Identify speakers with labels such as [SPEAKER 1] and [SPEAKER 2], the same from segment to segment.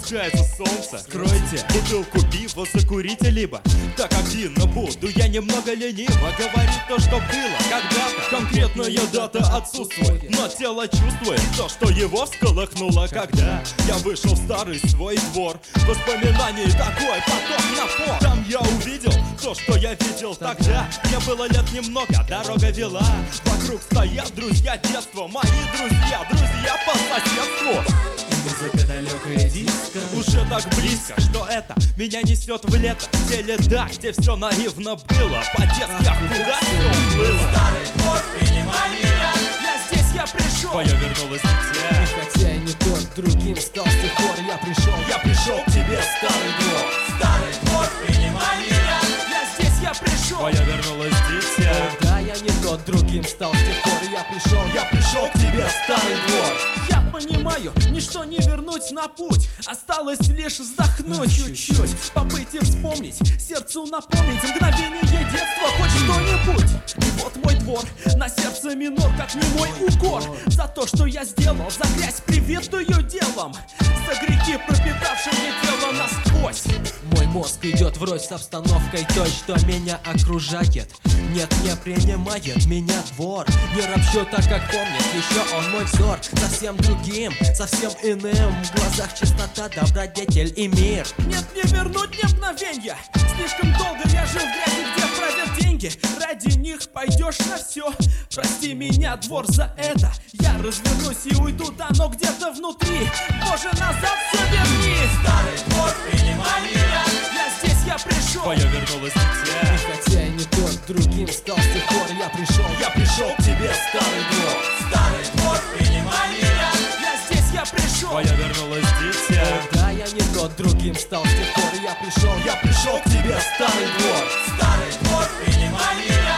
[SPEAKER 1] кончается солнце. Скройте бутылку пива, закурите либо. Так активно буду я немного лениво говорить то, что было когда-то. Конкретная дата отсутствует, но тело чувствует то, что его всколыхнуло, когда я вышел в старый свой двор. Воспоминаний такой поток напор. Там я увидел то, что я видел тогда. Мне было лет немного, дорога вела. Вокруг стоят друзья детства, мои друзья, друзья по соседству.
[SPEAKER 2] Музыка далекая диско
[SPEAKER 1] Уже так близко, что это меня несет в лето. Те лета, где все наивно было, по-детски, а куда все было.
[SPEAKER 3] Старый двор, принимай меня.
[SPEAKER 1] Я здесь, я пришел. Твоя вернулась дитя.
[SPEAKER 2] Хотя и не тот, другим стал с тех пор. Я пришел к тебе, старый двор.
[SPEAKER 3] Старый двор, принимай меня.
[SPEAKER 1] Я здесь, я пришел. Твоя вернулась дитя.
[SPEAKER 2] Да, я не тот, другим стал с тех пор. Я пришел к тебе, старый двор.
[SPEAKER 4] Я понимаю, ничто не вернуть на путь. Осталось лишь вздохнуть чуть-чуть, побыть и вспомнить, сердцу напомнить мгновение детства, хоть что-нибудь. И вот мой двор, на сердце минор, как немой укор. За то, что я сделал, за грязь, привитую делом, за грехи, пропитавшие тело насквозь.
[SPEAKER 2] Мой мозг идет врозь с обстановкой той, что меня окружает. Нет, не принимает меня двор. Не ропщу так, как помнит, еще он мой взор. Совсем другим, совсем иным. В глазах чистота, добродетель и мир.
[SPEAKER 4] Нет, не вернуть ни мгновенья. Слишком долго я жил в грязи, где провел деньги. Ради них пойдешь на все. Прости меня, двор, за это. Я развернусь и уйду, да, но где-то внутри. Боже, назад все верни.
[SPEAKER 3] Старый двор, принимай меня.
[SPEAKER 4] Я здесь, я пришел.
[SPEAKER 1] Твоя вернулась дитя.
[SPEAKER 2] Хотя и не тот, другим стал с тех пор. Я пришел к тебе, старый двор.
[SPEAKER 3] Старый двор, принимай меня.
[SPEAKER 4] Я здесь, я пришел.
[SPEAKER 1] Твоя вернулась дитя.
[SPEAKER 2] Да, я не тот, другим стал с тех пор. Я пришел к тебе, старый двор.
[SPEAKER 3] Старый двор, принимай меня.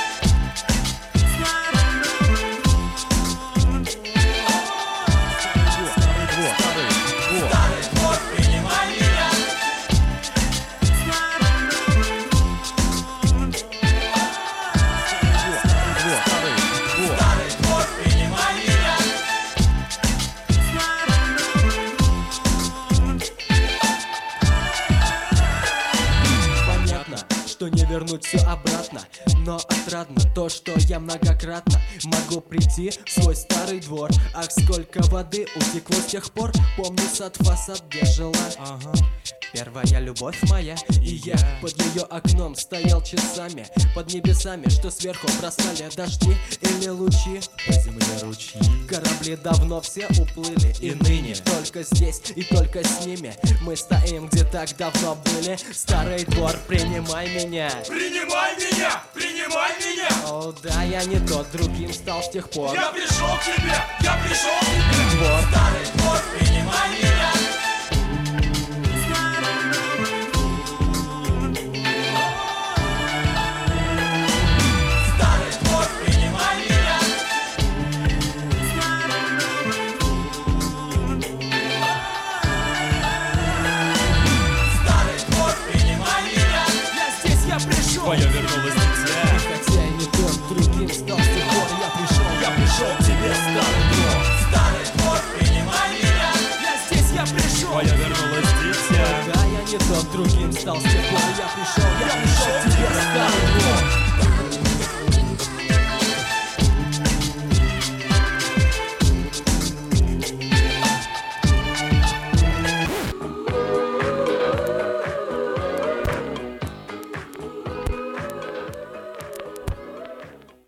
[SPEAKER 3] Старый двор, принимай меня. Старый двор, принимай меня.
[SPEAKER 2] Понятно, что не вернуть все обратно, но отрадно то, что я многократно могу прийти в свой старый двор. Ах, сколько воды утекло с тех пор. Помню сад, фасад, где жила первая любовь моя. И я под ее окном стоял часами, под небесами, что сверху бросали дожди или лучи. По земле ручьи. Корабли давно все уплыли, и ныне только здесь и только с ними мы стоим, где так давно были. Старый двор, принимай меня.
[SPEAKER 3] Принимай меня, принимай меня.
[SPEAKER 2] О, да, я не тот, другим стал с тех пор.
[SPEAKER 3] Я пришел к тебе, я пришел к тебе.
[SPEAKER 2] Двор.
[SPEAKER 3] Старый двор, принимай меня. Старый двор, принимай меня. Старый двор, принимай меня.
[SPEAKER 4] Я здесь, я пришел.
[SPEAKER 1] Твоя вернулась дитя.
[SPEAKER 2] Хотя и не тот, другим стал с тех пор. Я пришел к тебе, старый двор.
[SPEAKER 3] Старый двор, принимай меня.
[SPEAKER 4] Я здесь, я пришел.
[SPEAKER 1] Твоя вернулась дитя.
[SPEAKER 2] Да, я не тот, другим стал с тех пор. Я пришел к тебе, старый двор.